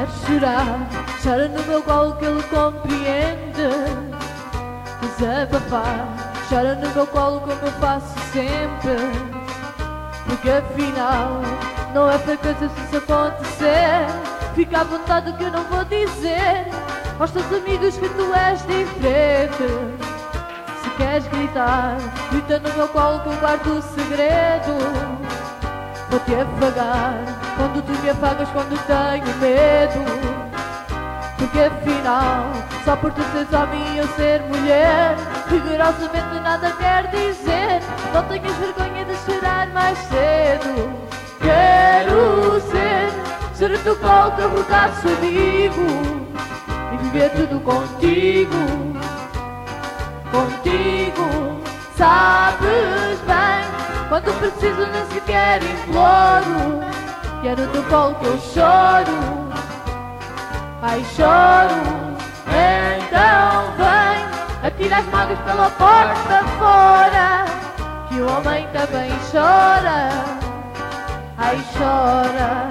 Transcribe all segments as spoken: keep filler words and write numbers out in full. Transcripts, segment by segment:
chorar, chora no meu colo que ele compreende. Desabafar, chora no meu colo como eu faço sempre. Porque afinal, não é fraqueza se isso acontecer. Fica à vontade que eu não vou dizer aos teus amigos que tu és diferente. Se queres gritar, grita no meu colo que eu guardo o segredo. Vou-te afagar quando tu me afagas, quando tenho medo. Porque afinal, só por tu seres homem e eu ser mulher, rigorosamente nada quer dizer. Não tenhas vergonha de chorar mais cedo. Quero ser, ser o teu colo que abraço amigo e viver tudo contigo. Contigo, sabes bem, quando preciso nem sequer imploro. Quero o teu colo que eu choro. Ai, choro, então vem, atira as mágoas pela porta fora, que o homem também chora. Ai, chora.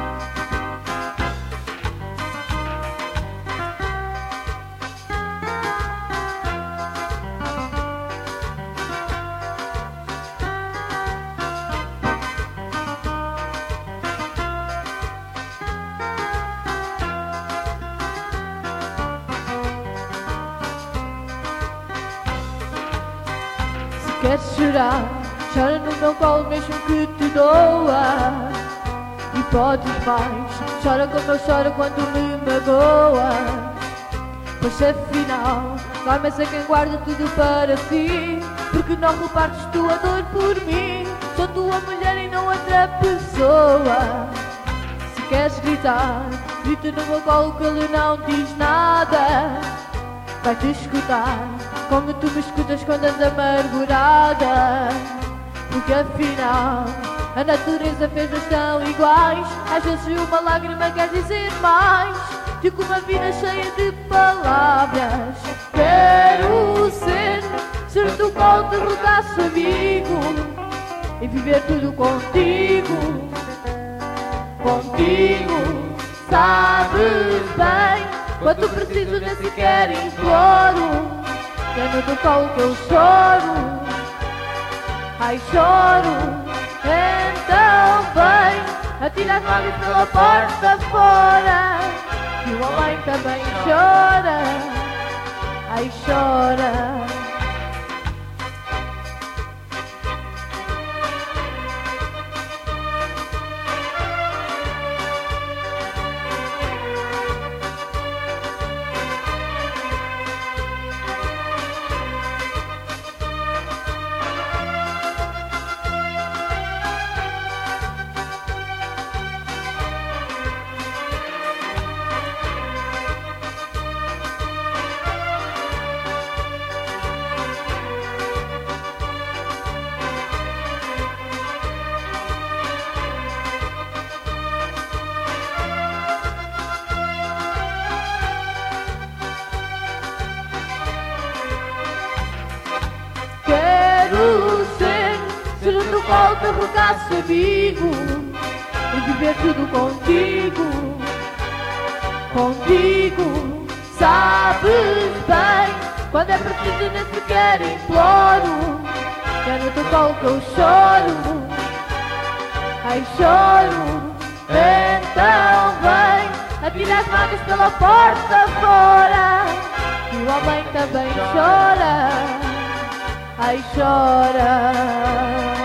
Queres chorar, chora no meu colo mesmo que te doa. E podes mais, chora como eu choro quando me magoas. Pois afinal, vai-me ser quem guarda tudo para si. Porque não repartes tua dor por mim. Sou tua mulher e não outra pessoa. Se queres gritar, grita no meu colo que ele não diz nada. Vai-te escutar como tu me escutas quando andas amargurada. Porque afinal, a natureza fez-nos tão iguais. Às vezes uma lágrima quer dizer mais do que uma vida cheia de palavras. Quero ser, ser do colo de rodaço amigo e viver tudo contigo. Contigo, sabes bem, quando preciso nem sequer imploro. Quero do colo que eu choro. Ai, choro, então vem, atira as mágoas pela porta fora, que o homem também chora. Ai, chora. Volta a rogar-se amigo e viver tudo contigo. Contigo, sabes bem, quando é preciso nem sequer imploro. Quero no teu colo que eu choro. Ai, choro, então vem, atira as mágoas pela porta fora, que o homem também chora. Ai, chora.